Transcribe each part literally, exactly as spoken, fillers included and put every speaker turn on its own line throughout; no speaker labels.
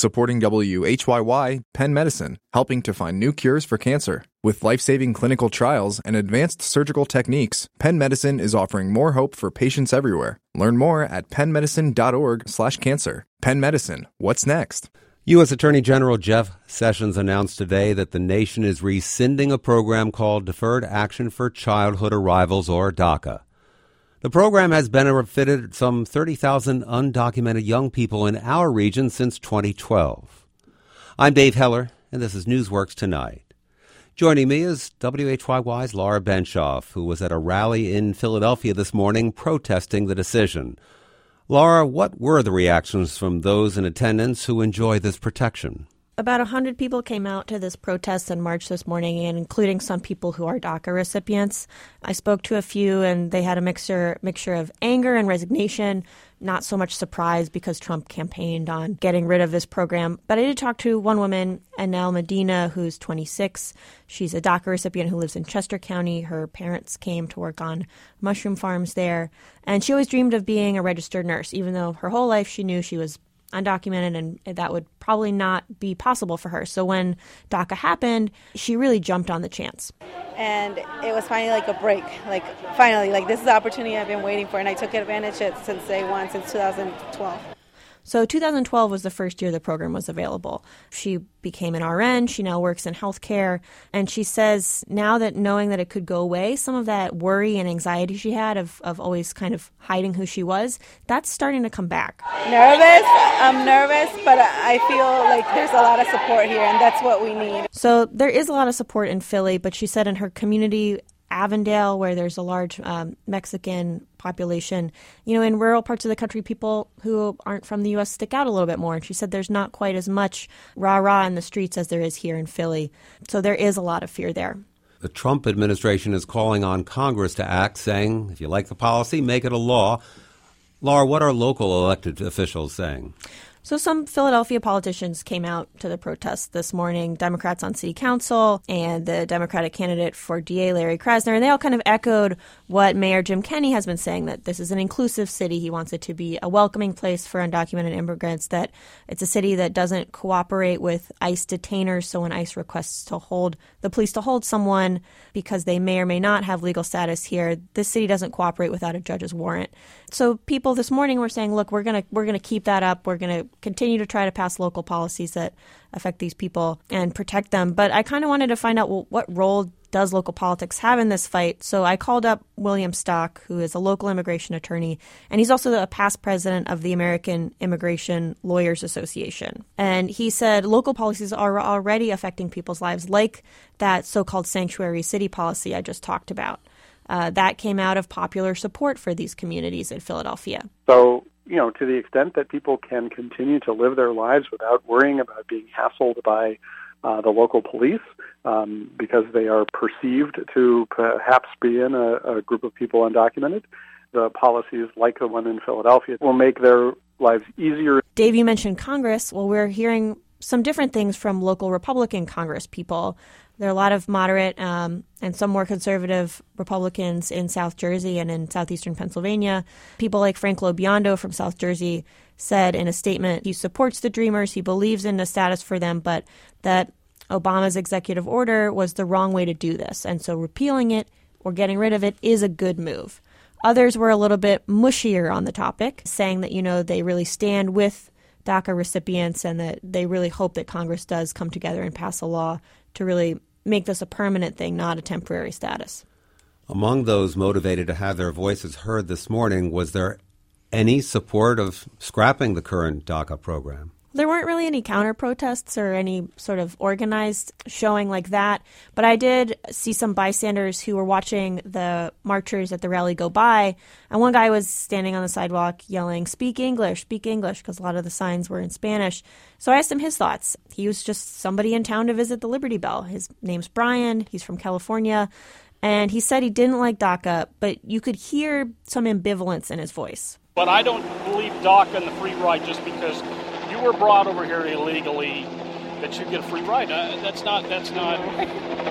Supporting W H Y Y, Penn Medicine, helping to find new cures for cancer. With life-saving clinical trials and advanced surgical techniques, Penn Medicine is offering more hope for patients everywhere. Learn more at penn medicine dot org slash cancer. Penn Medicine, what's next?
U S Attorney General Jeff Sessions announced today that the nation is rescinding a program called Deferred Action for Childhood Arrivals, or DACA. The program has benefited some thirty thousand undocumented young people in our region since twenty twelve. I'm Dave Heller, and this is Newsworks Tonight. Joining me is W H Y Y's Laura Benshoff, who was at a rally in Philadelphia this morning protesting the decision. Laura, what were the reactions from those in attendance who enjoy this protection?
About one hundred people came out to this protest and march this morning, and including some people who are DACA recipients. I spoke to a few, and they had a mixture mixture of anger and resignation, not so much surprise because Trump campaigned on getting rid of this program. But I did talk to one woman, Anel Medina, who's twenty-six. She's a DACA recipient who lives in Chester County. Her parents came to work on mushroom farms there, and she always dreamed of being a registered nurse, even though her whole life she knew she was undocumented and that would probably not be possible for her. So when DACA happened, she really jumped on the chance.
And it was finally like a break, like finally, like this is the opportunity I've been waiting for, and I took advantage of it since day one, since two thousand twelve.
So two thousand twelve was the first year the program was available. She became an R N. She now works in healthcare. And she says now that knowing that it could go away, some of that worry and anxiety she had of, of always kind of hiding who she was, that's starting to come back.
Nervous. I'm nervous, but I feel like there's a lot of support here, and that's what we need.
So there is a lot of support in Philly, but she said in her community, Avondale, where there's a large um, Mexican population, you know, in rural parts of the country, people who aren't from the U S stick out a little bit more. And she said there's not quite as much rah-rah in the streets as there is here in Philly. So there is a lot of fear there.
The Trump administration is calling on Congress to act, saying, if you like the policy, make it a law. Laura, what are local elected officials saying?
So some Philadelphia politicians came out to the protest this morning, Democrats on city council and the Democratic candidate for D A, Larry Krasner, and they all kind of echoed what Mayor Jim Kenney has been saying, that this is an inclusive city. He wants it to be a welcoming place for undocumented immigrants, that it's a city that doesn't cooperate with ICE detainers. So when ICE requests to hold the police to hold someone because they may or may not have legal status here, this city doesn't cooperate without a judge's warrant. So people this morning were saying, look, we're going to we're going to keep that up. We're going to continue to try to pass local policies that affect these people and protect them. But I kind of wanted to find out, well, what role does local politics have in this fight? So I called up William Stock, who is a local immigration attorney, and he's also a past president of the American Immigration Lawyers Association. And he said local policies are already affecting people's lives, like that so-called sanctuary city policy I just talked about. Uh, that came out of popular support for these communities in Philadelphia.
So, you know, to the extent that people can continue to live their lives without worrying about being hassled by uh, the local police um, because they are perceived to perhaps be in a, a group of people undocumented, the policies like the one in Philadelphia will make their lives easier.
Dave, you mentioned Congress. Well, we're hearing some different things from local Republican Congress people. There are a lot of moderate um, and some more conservative Republicans in South Jersey and in southeastern Pennsylvania. People like Frank LoBiondo from South Jersey said in a statement he supports the Dreamers, he believes in the status for them, but that Obama's executive order was the wrong way to do this. And so repealing it or getting rid of it is a good move. Others were a little bit mushier on the topic, saying that, you know, they really stand with DACA recipients and that they really hope that Congress does come together and pass a law to really make this a permanent thing, not a temporary status.
Among those motivated to have their voices heard this morning, was there any support of scrapping the current DACA program?
There weren't really any counter-protests or any sort of organized showing like that, but I did see some bystanders who were watching the marchers at the rally go by, and one guy was standing on the sidewalk yelling, "Speak English, speak English," because a lot of the signs were in Spanish. So I asked him his thoughts. He was just somebody in town to visit the Liberty Bell. His name's Brian. He's from California. And he said he didn't like DACA, but you could hear some ambivalence in his voice.
But I don't believe DACA and the free ride just because you were brought over here illegally that you get a free ride. Uh, that's not, that's not,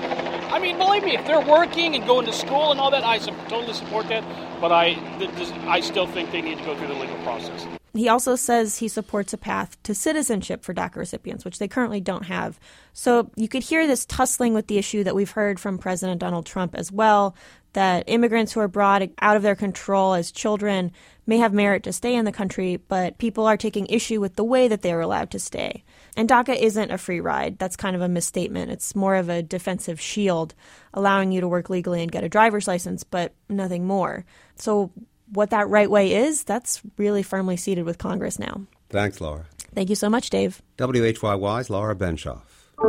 I mean, believe me, if they're working and going to school and all that, I su- totally support that. But I, th- this, I still think they need to go through the legal process.
He also says he supports a path to citizenship for DACA recipients, which they currently don't have. So you could hear this tussling with the issue that we've heard from President Donald Trump as well, that immigrants who are brought out of their control as children may have merit to stay in the country, but people are taking issue with the way that they're allowed to stay. And DACA isn't a free ride. That's kind of a misstatement. It's more of a defensive shield, allowing you to work legally and get a driver's license, but nothing more. So what that right way is, that's really firmly seated with Congress now.
Thanks, Laura.
Thank you so much, Dave.
W H Y Y's Laura Benshoff.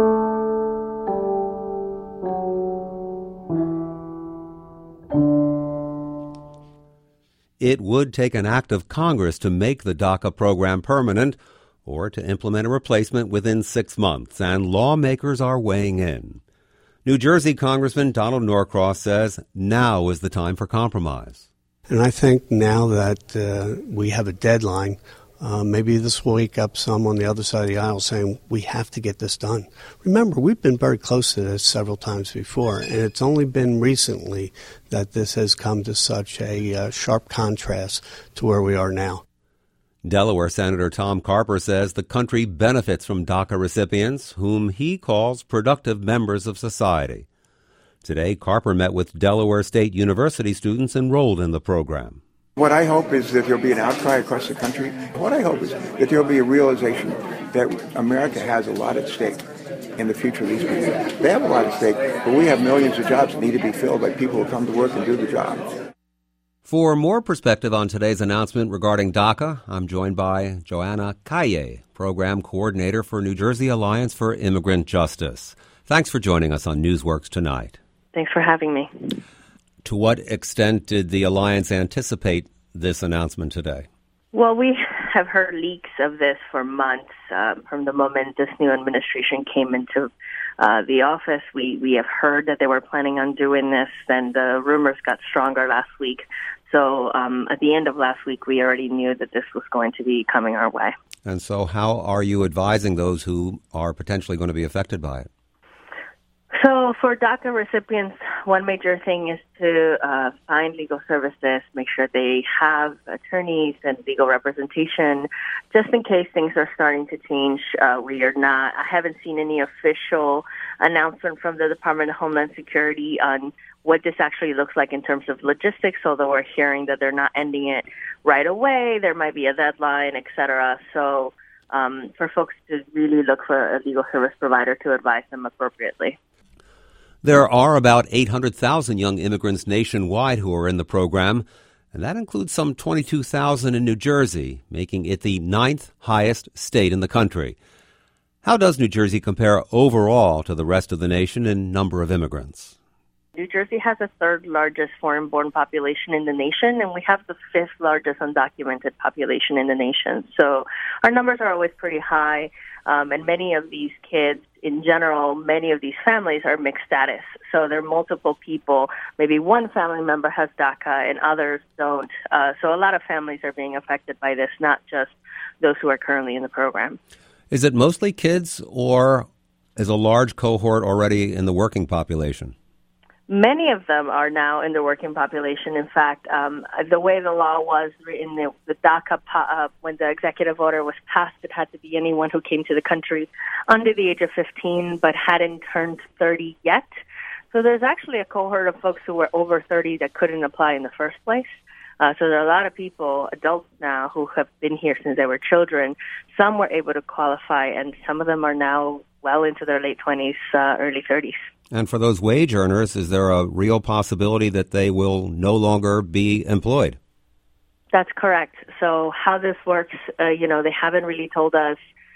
It would take an act of Congress to make the DACA program permanent or to implement a replacement within six months, and lawmakers are weighing in. New Jersey Congressman Donald Norcross says now is the time for compromise.
And I think now that uh, we have a deadline, uh, maybe this will wake up some on the other side of the aisle saying we have to get this done. Remember, we've been very close to this several times before, and it's only been recently that this has come to such a uh, sharp contrast to where we are now.
Delaware Senator Tom Carper says the country benefits from DACA recipients, whom he calls productive members of society. Today, Carper met with Delaware State University students enrolled in the program.
What I hope is that there'll be an outcry across the country. What I hope is that there'll be a realization that America has a lot at stake in the future of these people. They have a lot at stake, but we have millions of jobs that need to be filled by people who come to work and do the job.
For more perspective on today's announcement regarding DACA, I'm joined by Joanna Calle, Program Coordinator for New Jersey Alliance for Immigrant Justice. Thanks for joining us on Newsworks tonight.
Thanks for having me.
To what extent did the Alliance anticipate this announcement today?
Well, we have heard leaks of this for months. Uh, from the moment this new administration came into uh, the office, we, we have heard that they were planning on doing this, and the rumors got stronger last week. So um, at the end of last week, we already knew that this was going to be coming our way.
And so how are you advising those who are potentially going to be affected by it?
So for DACA recipients, one major thing is to uh, find legal services, make sure they have attorneys and legal representation, just in case things are starting to change. Uh, we are not, I haven't seen any official announcement from the Department of Homeland Security on what this actually looks like in terms of logistics, although we're hearing that they're not ending it right away. There might be a deadline, et cetera. So um, for folks to really look for a legal service provider to advise them appropriately.
There are about eight hundred thousand young immigrants nationwide who are in the program, and that includes some twenty-two thousand in New Jersey, making it the ninth highest state in the country. How does New Jersey compare overall to the rest of the nation in number of immigrants?
New Jersey has the third largest foreign-born population in the nation, and we have the fifth largest undocumented population in the nation. So our numbers are always pretty high, um, and many of these kids, in general, many of these families are mixed status. So there are multiple people. Maybe one family member has DACA and others don't. Uh, so a lot of families are being affected by this, not just those who are currently in the program.
Is it mostly kids, or is a large cohort already in the working population?
Many of them are now in the working population. In fact, um, the way the law was written, the, the DACA, uh, when the executive order was passed, it had to be anyone who came to the country under the age of fifteen but hadn't turned thirty yet. So there's actually a cohort of folks who were over thirty that couldn't apply in the first place. Uh, so there are a lot of people, adults now, who have been here since they were children. Some were able to qualify, and some of them are now well into their late twenties, uh, early thirties.
And for those wage earners, is there a real possibility that they will no longer be employed?
That's correct. So how this works, uh, you know, they haven't really told us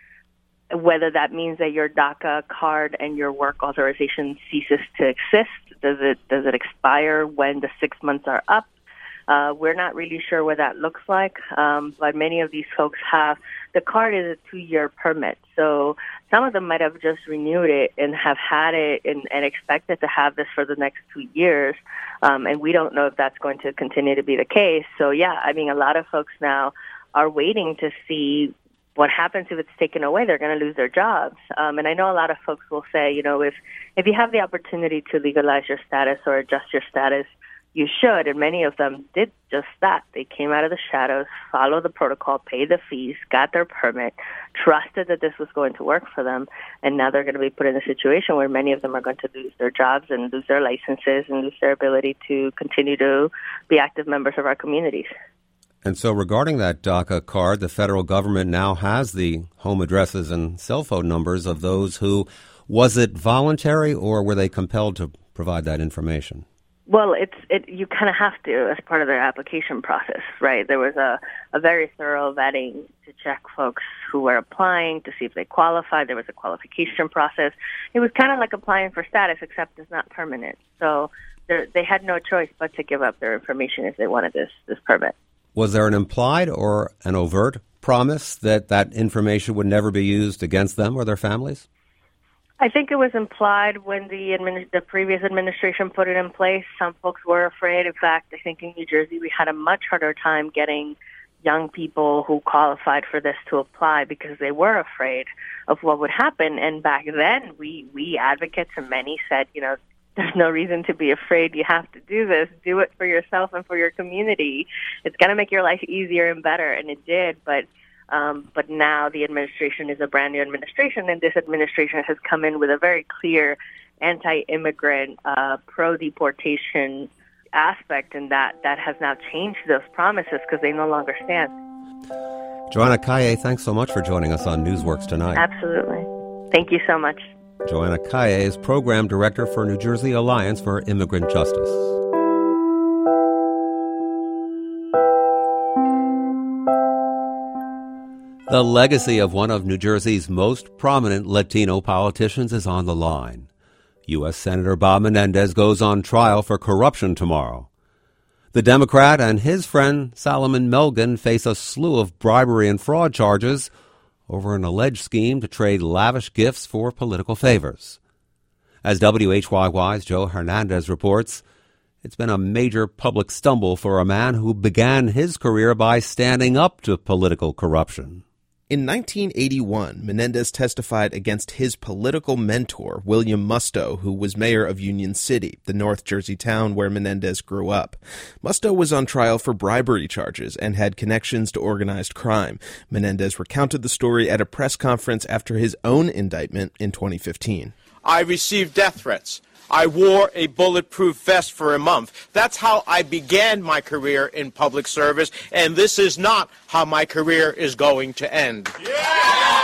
whether that means that your DACA card and your work authorization ceases to exist. Does it does it expire when the six months are up? Uh, we're not really sure what that looks like, um, but many of these folks have, the card is a two-year permit. So some of them might have just renewed it and have had it and, and expected to have this for the next two years. Um, and we don't know if that's going to continue to be the case. So, yeah, I mean, a lot of folks now are waiting to see what happens if it's taken away? They're going to lose their jobs. Um, and I know a lot of folks will say, you know, if, if you have the opportunity to legalize your status or adjust your status, you should. And many of them did just that. They came out of the shadows, followed the protocol, paid the fees, got their permit, trusted that this was going to work for them. And now they're going to be put in a situation where many of them are going to lose their jobs and lose their licenses and lose their ability to continue to be active members of our communities.
And so regarding that DACA card, the federal government now has the home addresses and cell phone numbers of those who, was it voluntary or were they compelled to provide that information?
Well, it's it. You kind of have to as part of their application process, right? There was a, a very thorough vetting to check folks who were applying to see if they qualified. There was a qualification process. It was kind of like applying for status, except it's not permanent. So they had no choice but to give up their information if they wanted this this permit.
Was there an implied or an overt promise that that information would never be used against them or their families?
I think it was implied when the admin- the previous administration put it in place. Some folks were afraid. In fact, I think in New Jersey we had a much harder time getting young people who qualified for this to apply because they were afraid of what would happen. And back then, we, we advocates and many said, you know, there's no reason to be afraid. You have to do this. Do it for yourself and for your community. It's going to make your life easier and better, and it did. But um, but now the administration is a brand new administration, and this administration has come in with a very clear anti-immigrant, uh, pro-deportation aspect, and that, that has now changed those promises because they no longer stand.
Joanna Kaye, thanks so much for joining us on Newsworks tonight.
Absolutely. Thank you so much.
Joanna Kaye is Program Director for New Jersey Alliance for Immigrant Justice. The legacy of one of New Jersey's most prominent Latino politicians is on the line. U S Senator Bob Menendez goes on trial for corruption tomorrow. The Democrat and his friend Solomon Melgen face a slew of bribery and fraud charges over an alleged scheme to trade lavish gifts for political favors. As W H Y Y's Joe Hernandez reports, it's been a major public stumble for a man who began his career by standing up to political corruption.
In nineteen eighty-one, Menendez testified against his political mentor, William Musto, who was mayor of Union City, the North Jersey town where Menendez grew up. Musto was on trial for bribery charges and had connections to organized crime. Menendez recounted the story at a press conference after his own indictment in twenty fifteen.
I received death threats. I wore a bulletproof vest for a month. That's how I began my career in public service, and this is not how my career is going to end. Yeah!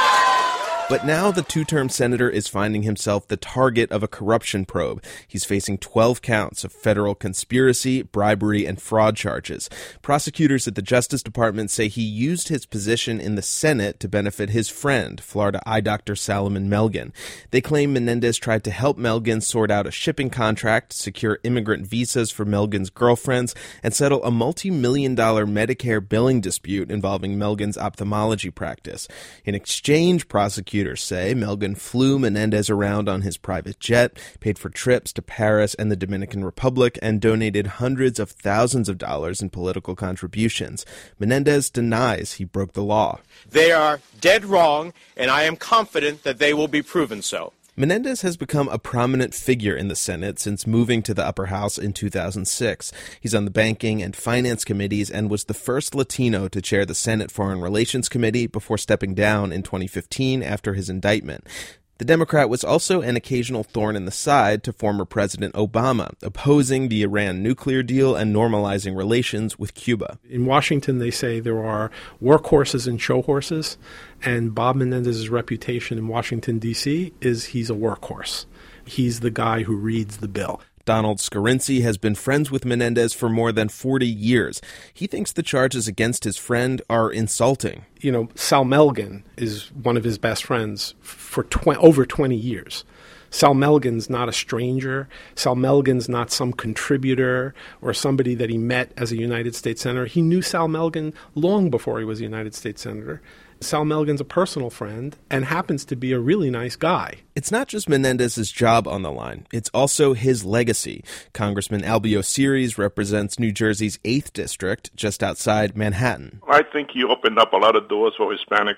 But now the two-term senator is finding himself the target of a corruption probe. He's facing twelve counts of federal conspiracy, bribery, and fraud charges. Prosecutors at the Justice Department say he used his position in the Senate to benefit his friend, Florida eye doctor Solomon Melgen. They claim Menendez tried to help Melgen sort out a shipping contract, secure immigrant visas for Melgen's girlfriends, and settle a multi-million dollar Medicare billing dispute involving Melgen's ophthalmology practice. In exchange, prosecutors say Melgen flew Menendez around on his private jet, paid for trips to Paris and the Dominican Republic, and donated hundreds of thousands of dollars in political contributions. Menendez denies he broke the law.
They are dead wrong, and I am confident that they will be proven so.
Menendez has become a prominent figure in the Senate since moving to the upper house in two thousand six. He's on the Banking and Finance committees and was the first Latino to chair the Senate Foreign Relations Committee before stepping down in twenty fifteen after his indictment. The Democrat was also an occasional thorn in the side to former President Obama, opposing the Iran nuclear deal and normalizing relations with Cuba.
In Washington, they say there are workhorses and show horses, and Bob Menendez's reputation in Washington, D C is he's a workhorse. He's the guy who reads the bill.
Donald Scarinci has been friends with Menendez for more than forty years. He thinks the charges against his friend are insulting.
You know, Sal Melgen is one of his best friends for tw- over twenty years. Sal Melgen's not a stranger. Sal Melgen's not some contributor or somebody that he met as a United States Senator. He knew Sal Melgen long before he was a United States Senator. Sal Melgen's a personal friend and happens to be a really nice guy.
It's not just Menendez's job on the line. It's also his legacy. Congressman Albio Series represents New Jersey's eighth District, just outside Manhattan.
I think he opened up a lot of doors for Hispanics.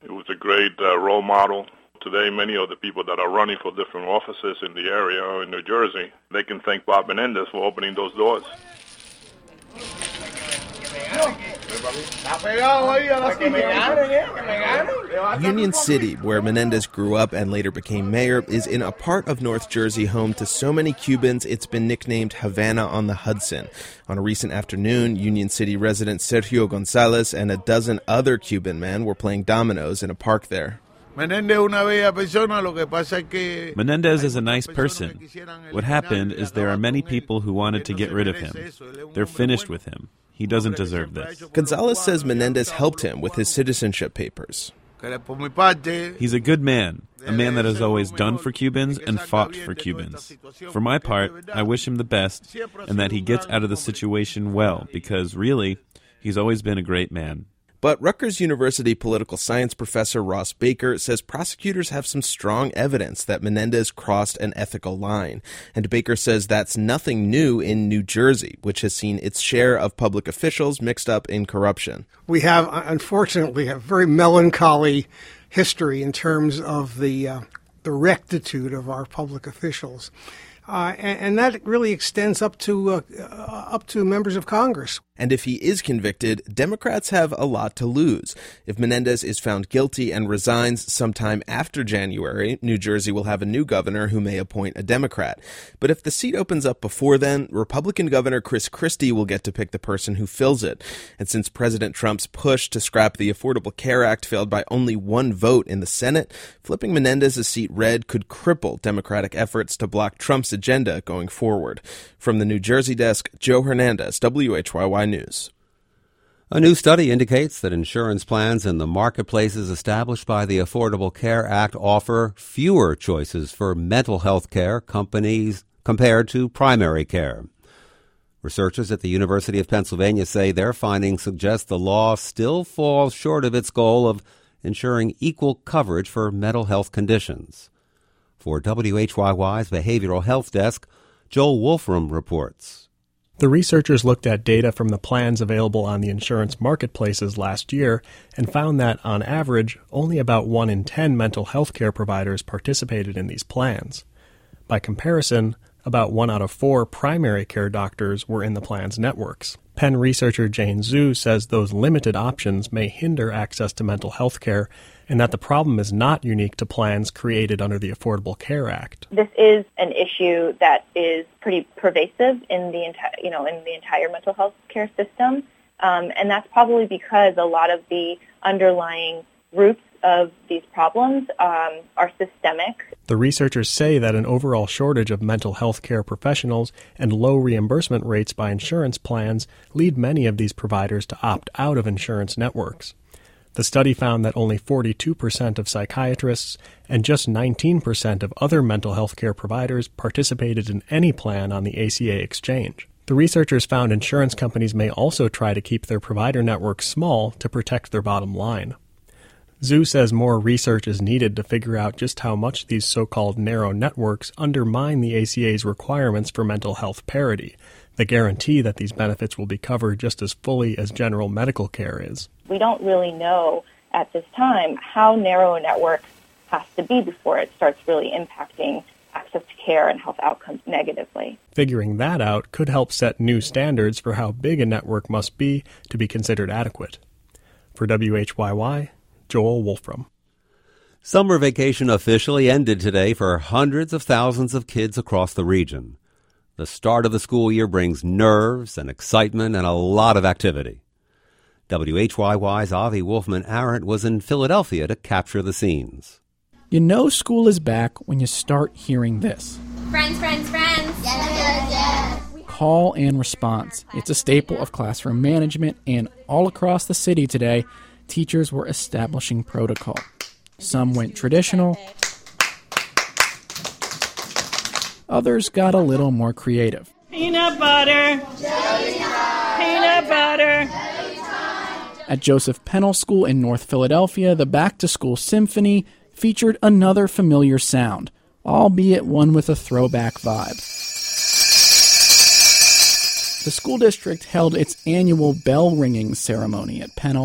He was a great uh, role model. Today, many of the people that are running for different offices in the area or in New Jersey, they can thank Bob Menendez for opening those doors.
Union City, where Menendez grew up and later became mayor, is in a part of North Jersey home to so many Cubans it's been nicknamed Havana on the Hudson. On a recent afternoon, Union City resident Sergio Gonzalez and a dozen other Cuban men were playing dominoes in a park there.
Menendez is a nice person. What happened is there are many people who wanted to get rid of him. They're finished with him. He doesn't deserve this.
Gonzalez says Menendez helped him with his citizenship papers.
He's a good man, a man that has always done for Cubans and fought for Cubans. For my part, I wish him the best and that he gets out of the situation well, because really, he's always been a great man.
But Rutgers University political science professor Ross Baker says prosecutors have some strong evidence that Menendez crossed an ethical line. And Baker says that's nothing new in New Jersey, which has seen its share of public officials mixed up in corruption.
We have, unfortunately, a very melancholy history in terms of the, uh, the rectitude of our public officials. Uh, and, and that really extends up to uh, uh, up to members of Congress.
And if he is convicted, Democrats have a lot to lose. If Menendez is found guilty and resigns sometime after January, New Jersey will have a new governor who may appoint a Democrat. But if the seat opens up before then, Republican Governor Chris Christie will get to pick the person who fills it. And since President Trump's push to scrap the Affordable Care Act failed by only one vote in the Senate, flipping Menendez's seat red could cripple Democratic efforts to block Trump's agenda going forward. From the New Jersey desk, Joe Hernandez, W H Y Y News.
A new study indicates that insurance plans in the marketplaces established by the Affordable Care Act offer fewer choices for mental health care companies compared to primary care. Researchers at the University of Pennsylvania say their findings suggest the law still falls short of its goal of ensuring equal coverage for mental health conditions. For W H Y Y's Behavioral Health Desk, Joel Wolfram reports.
The researchers looked at data from the plans available on the insurance marketplaces last year and found that, on average, only about one in ten mental health care providers participated in these plans. By comparison, about one out of four primary care doctors were in the plan's networks. Penn researcher Jane Zhu says those limited options may hinder access to mental health care and that the problem is not unique to plans created under the Affordable Care Act.
This is an issue that is pretty pervasive in the entire, you know, in the entire mental health care system, um, and that's probably because a lot of the underlying roots of these problems um, are systemic.
The researchers say that an overall shortage of mental health care professionals and low reimbursement rates by insurance plans lead many of these providers to opt out of insurance networks. The study found that only forty-two percent of psychiatrists and just nineteen percent of other mental health care providers participated in any plan on the A C A exchange. The researchers found insurance companies may also try to keep their provider networks small to protect their bottom line. Zhu says more research is needed to figure out just how much these so-called narrow networks undermine the A C A's requirements for mental health parity, the guarantee that these benefits will be covered just as fully as general medical care is.
We don't really know at this time how narrow a network has to be before it starts really impacting access to care and health outcomes negatively.
Figuring that out could help set new standards for how big a network must be to be considered adequate. For W H Y Y, Joel Wolfram.
Summer vacation officially ended today for hundreds of thousands of kids across the region. The start of the school year brings nerves and excitement and a lot of activity. W H Y Y's Avi Wolfman-Arent was in Philadelphia to capture the scenes.
You know school is back when you start hearing this.
Friends, friends, friends. Yes, yes, yes.
Call and response. It's a staple of classroom management, and all across the city today, teachers were establishing protocol. Some went traditional. Others got a little more creative.
Peanut butter. Jelly time. Peanut butter. Jelly time.
At Joseph Pennell School in North Philadelphia, the Back to School Symphony featured another familiar sound, albeit one with a throwback vibe. The school district held its annual bell ringing ceremony at Pennell.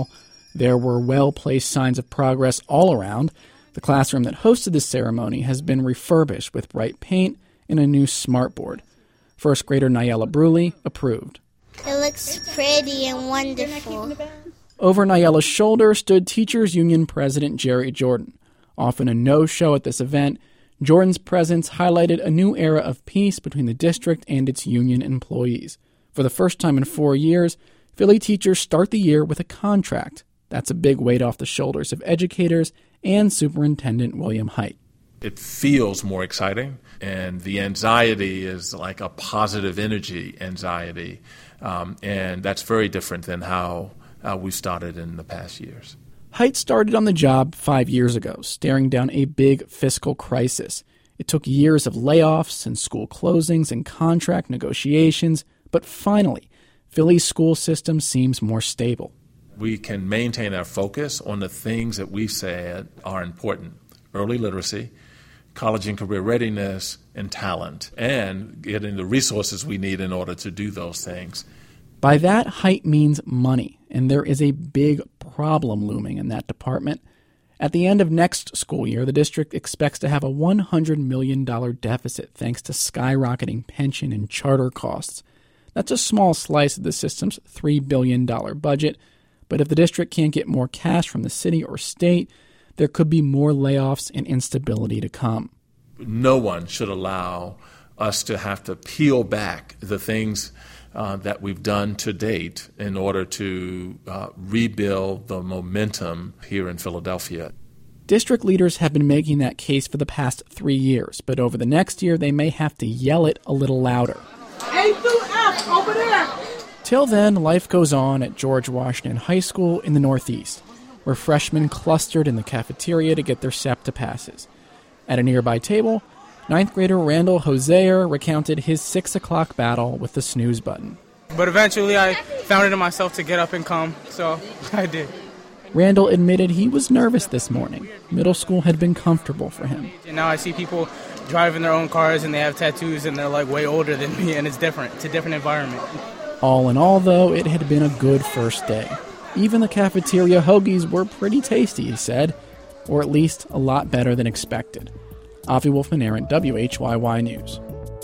There were well-placed signs of progress all around. The classroom that hosted the ceremony has been refurbished with bright paint and a new smartboard. First grader Nyella Bruley approved.
It looks pretty and wonderful.
Over Nyella's shoulder stood Teachers Union President Jerry Jordan. Often a no-show at this event, Jordan's presence highlighted a new era of peace between the district and its union employees. For the first time in four years, Philly teachers start the year with a contract. That's a big weight off the shoulders of educators and Superintendent William Hite.
It feels more exciting, and the anxiety is like a positive energy anxiety, um, and that's very different than how uh, we started in the past years.
Hite started on the job five years ago, staring down a big fiscal crisis. It took years of layoffs and school closings and contract negotiations, but finally, Philly's school system seems more stable.
We can maintain our focus on the things that we said are important: early literacy, college and career readiness, and talent, and getting the resources we need in order to do those things.
By that, Hite means money, and there is a big problem looming in that department. At the end of next school year, the district expects to have a one hundred million dollars deficit thanks to skyrocketing pension and charter costs. That's a small slice of the system's three billion dollars budget, but if the district can't get more cash from the city or state, there could be more layoffs and instability to come.
No one should allow us to have to peel back the things uh, that we've done to date in order to uh, rebuild the momentum here in Philadelphia.
District leaders have been making that case for the past three years, but over the next year they may have to yell it a little louder.
A through F, over there!
Till then, life goes on at George Washington High School in the Northeast, where freshmen clustered in the cafeteria to get their SEPTA passes. At a nearby table, ninth grader Randall Hosea recounted his six o'clock battle with the snooze button.
But eventually I found it in myself to get up and come, so I did.
Randall admitted he was nervous this morning. Middle school had been comfortable for him.
And now I see people driving their own cars and they have tattoos and they're like way older than me, and it's different. It's a different environment.
All in all, though, it had been a good first day. Even the cafeteria hoagies were pretty tasty, he said, or at least a lot better than expected. Avi Wolfman-Arent, W H Y Y News.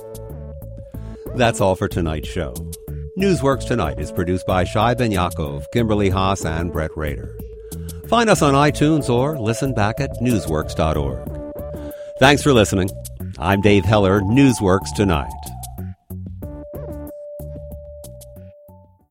That's all for tonight's show. Newsworks Tonight is produced by Shai Ben Yaakov, Kimberly Haas, and Brett Rader. Find us on iTunes or listen back at newsworks dot org. Thanks for listening. I'm Dave Heller, Newsworks Tonight.